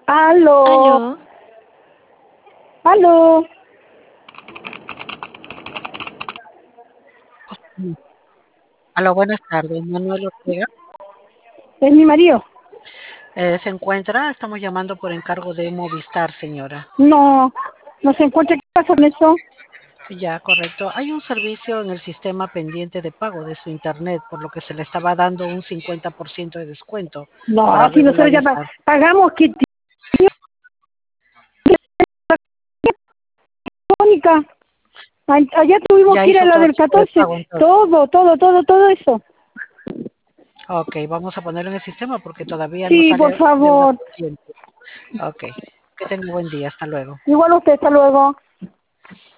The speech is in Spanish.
Aló, Aló, aló. Mm. Aló, buenas tardes, Manuel Ortega. Es mi marido. ¿Se encuentra? Estamos llamando por encargo de Movistar, señora. No, no se encuentra. ¿Qué pasa con eso? Ya, correcto. Hay un servicio en el sistema pendiente de pago de su internet, por lo que se le estaba dando un 50% de descuento para No, si nosotros ya regularizar. pagamos, que Mónica. Allá tuvimos Ya que ir a hizo la todo del tipo de 14. pago, entonces. Todo eso. Ok, vamos a ponerlo en el sistema porque todavía no Sí, por sale deuda favor. pendiente. Ok, que tenga buen día. Hasta luego. Igual usted, hasta luego.